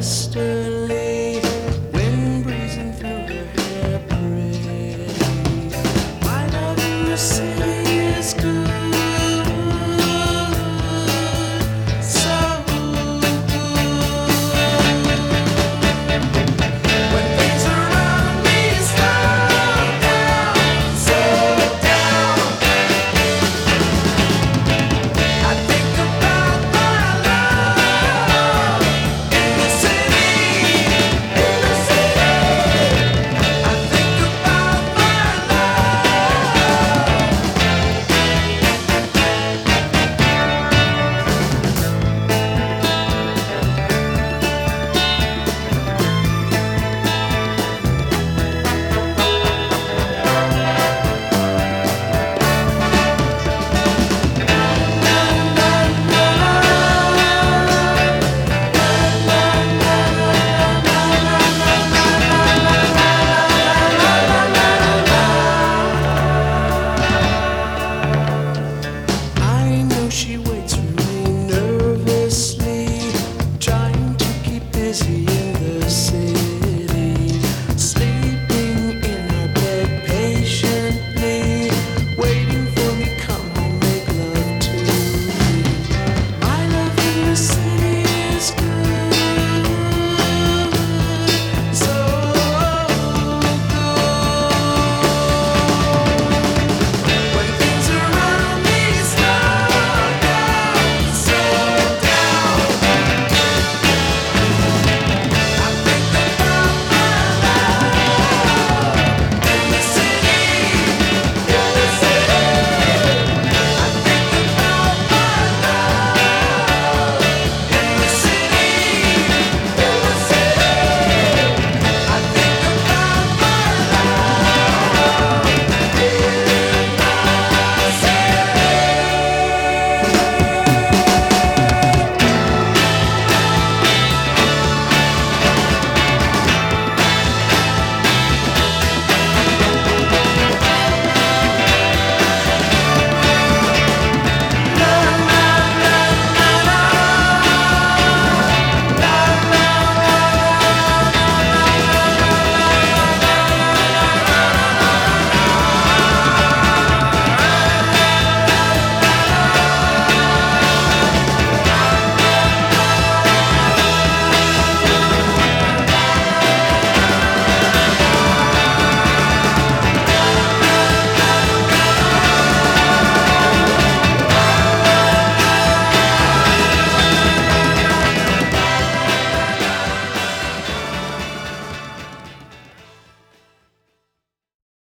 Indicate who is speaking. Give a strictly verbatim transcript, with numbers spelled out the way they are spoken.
Speaker 1: westerly, wind breezing through her hair pretty. My love in the city is good, so good. When things around me slow down, slow down, I think about my love in the city, in the city. I think about my love. I know she waits for me nervously, trying to keep busy